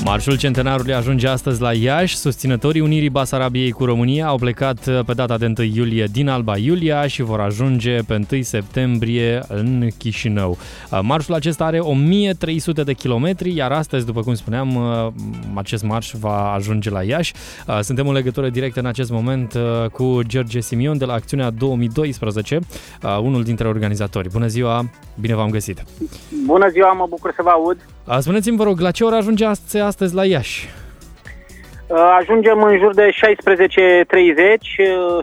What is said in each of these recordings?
Marșul centenarului ajunge astăzi la Iași. Susținătorii Unirii Basarabiei cu România au plecat pe data de 1 iulie din Alba Iulia și vor ajunge pe 1 septembrie în Chișinău. Marșul acesta are 1300 de kilometri, iar astăzi, după cum spuneam, acest marș va ajunge la Iași. Suntem în legătură directă în acest moment cu George Simion de la Acțiunea 2012, unul dintre organizatori. Bună ziua, bine v-am găsit! Bună ziua, mă bucur să vă aud! Spuneți-mi, vă rog, la ce oră ajunge astăzi la Iași? Ajungem în jur de 16:30,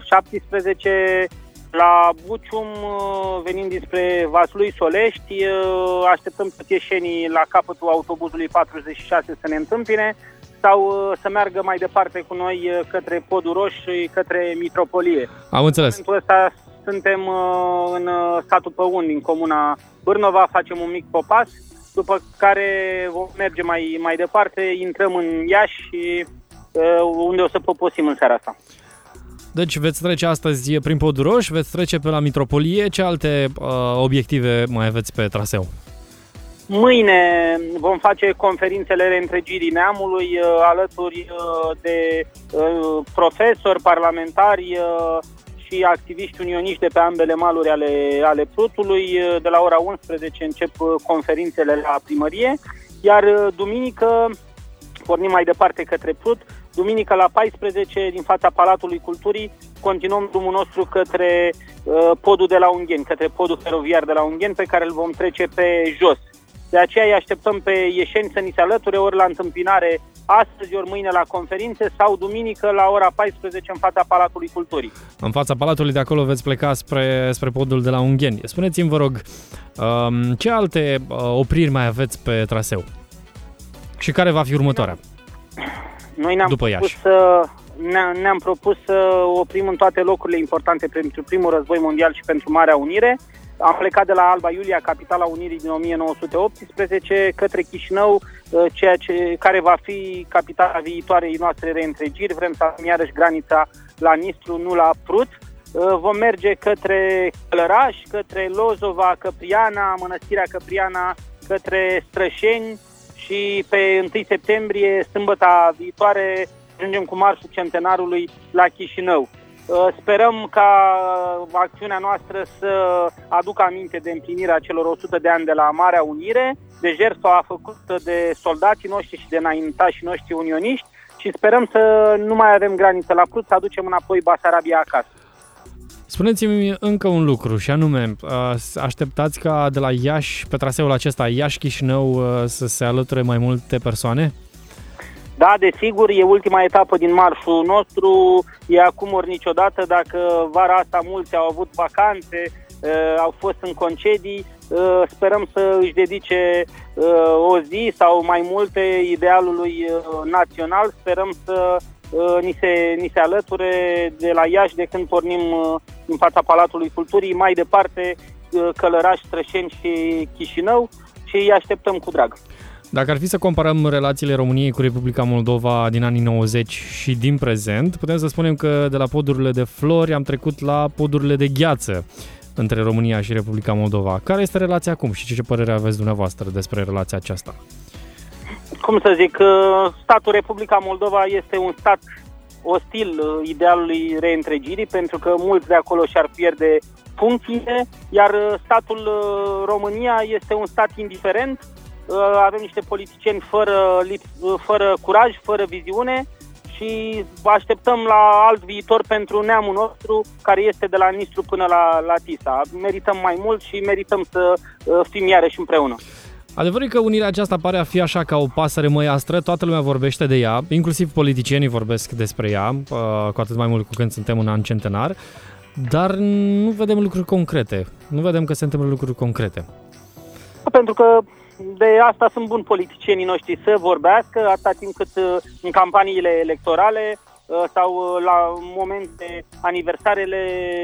17 la Bucium, venind dinspre Vaslui Solești. Așteptăm pătieșenii la capătul autobuzului 46 să ne întâmpine sau să meargă mai departe cu noi către Podul Roș și către Mitropolie. Am înțeles. În momentul ăsta suntem în satul Păun, din comuna Bârnova, facem un mic popas, după care vom merge mai departe, intrăm în Iași și unde o să poposim în seara asta. Deci veți trece astăzi prin Podul Roș, veți trece pe la Mitropolie. Ce alte obiective mai aveți pe traseu? Mâine vom face conferințele reîntregirii neamului alături de profesori, parlamentari și activiști unioniști de pe ambele maluri ale Prutului. De la ora 11 încep conferințele la primărie, iar duminică pornim mai departe către Prut. Duminică la 14, din fața Palatului Culturii, continuăm drumul nostru către podul de la Ungheni, către podul feroviar de la Ungheni, pe care îl vom trece pe jos. De aceea îi așteptăm pe ieșeni să ni se alăture, ori la întâmpinare astăzi, ori mâine la conferințe, sau duminică la ora 14 în fața Palatului Culturii. În fața Palatului de acolo veți pleca spre podul de la Ungheni. Spuneți-mi, vă rog, ce alte opriri mai aveți pe traseu? Și care va fi următoarea? Noi ne-am propus să oprim în toate locurile importante pentru primul război mondial și pentru Marea Unire. Am plecat de la Alba Iulia, capitala Unirii din 1918, către Chișinău, care va fi capitala viitoarei noastre reîntregiri. Vrem să avem iarăși granița la Nistru, nu la Prut. Vom merge către Călăraș, către Lozova, Căpriana, Mănăstirea Căpriana, către Strășeni și pe 1 septembrie, sâmbăta viitoare, ajungem cu marșul centenarului la Chișinău. Sperăm ca acțiunea noastră să aducă aminte de împlinirea celor 100 de ani de la Marea Unire, de jertfa făcută de soldații noștri și de înaintașii noștri unioniști și sperăm să nu mai avem graniță la Prut, să aducem înapoi Basarabia acasă. Spuneți-mi încă un lucru și anume, așteptați ca de la Iași, pe traseul acesta Iași-Chișinău, să se alăture mai multe persoane? Da, desigur, e ultima etapă din marșul nostru, e acum ori niciodată. Dacă vara asta mulți au avut vacanțe, au fost în concedii, sperăm să își dedice o zi sau mai multe idealului național. Sperăm să ni se alăture de la Iași, de când pornim în fața Palatului Culturii, mai departe Călăraș, Strășeni și Chișinău, și îi așteptăm cu drag. Dacă ar fi să comparăm relațiile României cu Republica Moldova din anii 90 și din prezent, putem să spunem că de la podurile de flori am trecut la podurile de gheață între România și Republica Moldova. Care este relația acum și ce părere aveți dumneavoastră despre relația aceasta? Cum să zic, statul Republica Moldova este un stat ostil idealului reîntregirii, pentru că mulți de acolo și-ar pierde funcțiile, iar statul România este un stat indiferent. Avem niște politicieni fără curaj, fără viziune și așteptăm la alt viitor pentru neamul nostru, care este de la Nistru până la Tisa. Merităm mai mult și merităm să fim iarăși împreună. Adevărul e că unirea aceasta pare a fi așa ca o pasăre măiastră, toată lumea vorbește de ea, inclusiv politicienii vorbesc despre ea, cu atât mai mult cu când suntem în an centenar, dar nu vedem lucruri concrete, nu vedem că se întâmplă lucruri concrete. Pentru că de asta sunt buni politicienii noștri, să vorbească atâta timp cât în campaniile electorale sau la momente aniversarele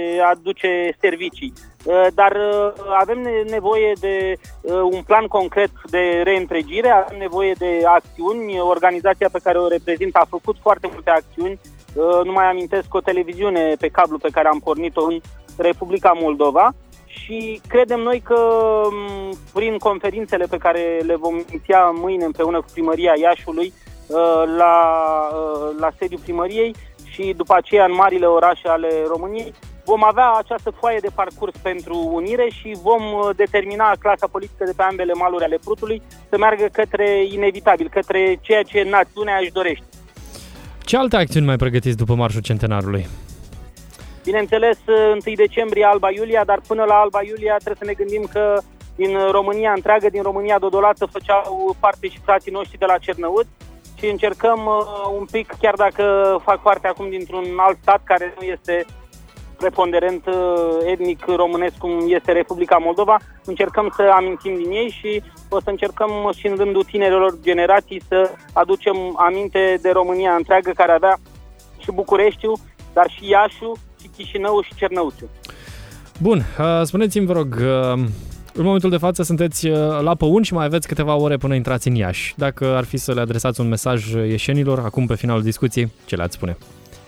aduce servicii. Dar avem nevoie de un plan concret de reîntregire, avem nevoie de acțiuni. Organizația pe care o reprezint a făcut foarte multe acțiuni. Nu mai amintesc o televiziune pe cablu pe care am pornit-o în Republica Moldova. Și credem noi că prin conferințele pe care le vom iniția mâine împreună cu Primăria Iașiului la sediul primăriei și după aceea în marile orașe ale României. Vom avea această foaie de parcurs pentru unire și vom determina clasa politică de pe ambele maluri ale Prutului să meargă către inevitabil, către ceea ce națiunea își dorește. Ce alte acțiuni mai pregătiți după Marșul Centenarului? Bineînțeles, 1 decembrie Alba Iulia, dar până la Alba Iulia trebuie să ne gândim că din România întreagă, din România dodolată, făceau parte și frații noștri de la Cernăuți și încercăm un pic, chiar dacă fac parte acum dintr-un alt stat care nu este preponderent etnic românesc cum este Republica Moldova, încercăm să amintim din ei și o să încercăm și în rândul tinerilor generații să aducem aminte de România întreagă, care avea și Bucureștiul, dar și Iașiul, și Chișinău și Cernăuțiu. Bun, spuneți-mi, vă rog, în momentul de față sunteți la Păun și mai aveți câteva ore până intrați în Iași. Dacă ar fi să le adresați un mesaj ieșenilor, acum pe finalul discuției, ce le-ați spune?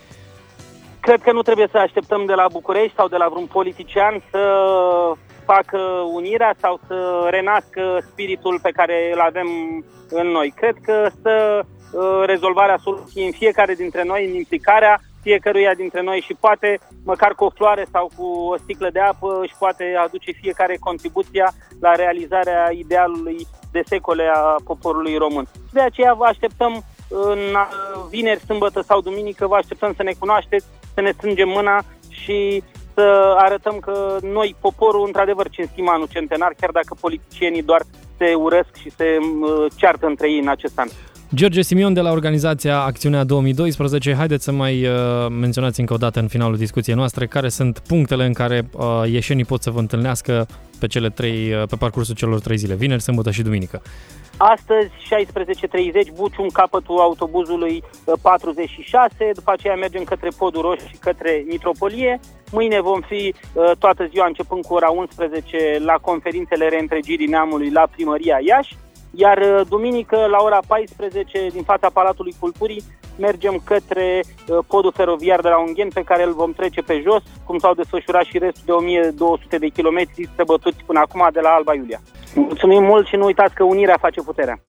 Cred că nu trebuie să așteptăm de la București sau de la vreun politician să facă unirea sau să renască spiritul pe care îl avem în noi. Cred că stă rezolvarea soluției în fiecare dintre noi, în implicarea fiecăruia dintre noi și poate, măcar cu o floare sau cu o sticlă de apă, își poate aduce fiecare contribuția la realizarea idealului de secole a poporului român. De aceea vă așteptăm în vineri, sâmbătă sau duminică, vă așteptăm să ne cunoașteți, să ne strângem mâna și să arătăm că noi, poporul, într-adevăr cinstim anul centenar, chiar dacă politicienii doar se urăsc și se ceartă între ei în acest an. George Simion de la organizația Acțiunea 2012, haideți să mai menționați încă o dată în finalul discuției noastre care sunt punctele în care ieșenii pot să vă întâlnească pe parcursul celor 3 zile, vineri, sâmbătă și duminică. Astăzi, 16:30, Buciu, în capătul autobuzului 46, după aceea mergem către Podul Roșu și către Mitropolie. Mâine vom fi toată ziua, începând cu ora 11, la conferințele reîntregirii neamului la Primăria Iași. Iar duminică, la ora 14, din fața Palatului Culturii, mergem către podul feroviar de la Ungheni, pe care îl vom trece pe jos, cum s-au desfășurat și restul de 1200 de kilometri străbătuți până acum de la Alba Iulia. Mulțumim mult și nu uitați că unirea face puterea!